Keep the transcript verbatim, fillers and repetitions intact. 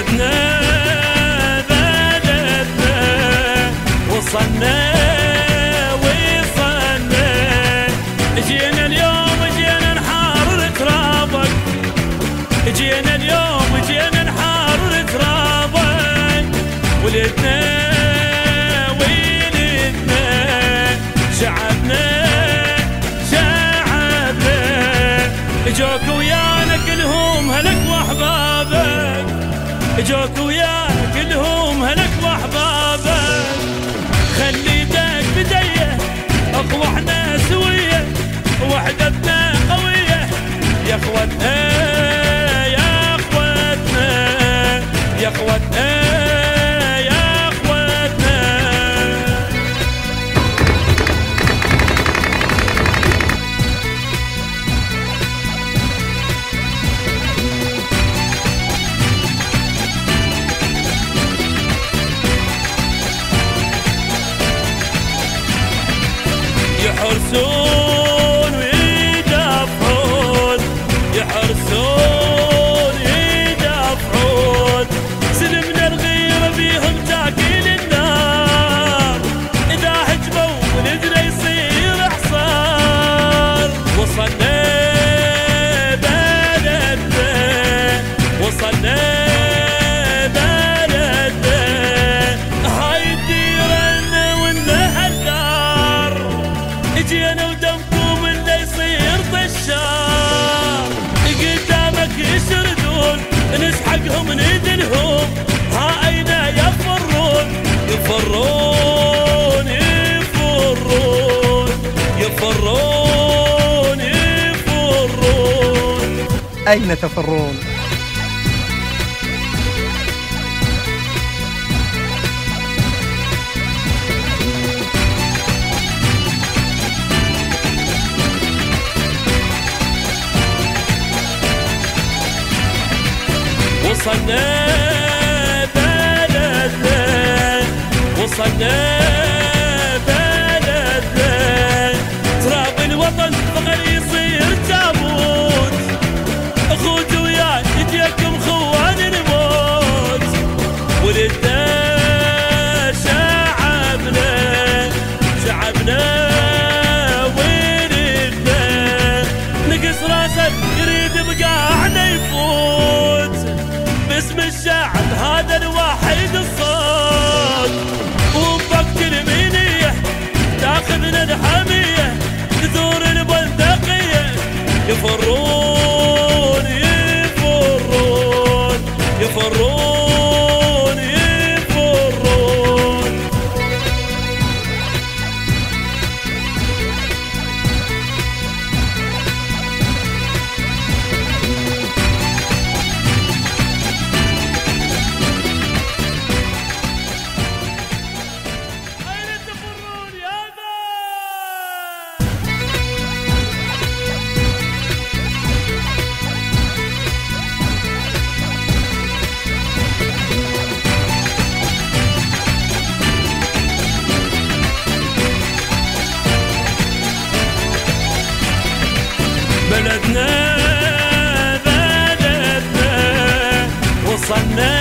بلدنا بلدنا وصلنا وصلنا، جينا اليوم جينا نحرر ترابك، جينا اليوم جينا نحرر ترابك، ولدنا ولدنا شعبنا شعبنا، جوك ويانا كلهم هلك واحبابك، جوك ويانا كلهم هلك واحبابك، خليتك بديه اقوى احنا سويه، وحدتنا قويه يا اخوتنا يا اخوتنا يا اخوتنا يا اخوتنا. يحرسون ويدافعون، يحرسون ويدافعون، سلمنا الغيرة بيهم تاكل النار، إذا هجموا ولدنا يصير حصار، وصلنا بلدنا وصلنا بلدنا، هاي الديرة ولنا هالدار، جينا ودمكم اللي يصير طشار، قدامك يسردون نسحقهم ندلهم، ها اين يفرون يفرون يفرون يفرون يفرون. أين تفرون؟ وصلنا بلدنا وصلنا بلدنا، تراب الوطن فقر يصير تابوت، اخوت وياي يديكم خوان الموت، ولدنا شعبنا شعبنا ولدنا، نقص راسك يريد بقاعنا يفوت، باسم الشعب هذا الواحد الصوت، وبوقت المنية تاخذنا الحمية، تثور البندقية يفرون يفرون يفرون يفرون. بلدنا بلدنا وصلنا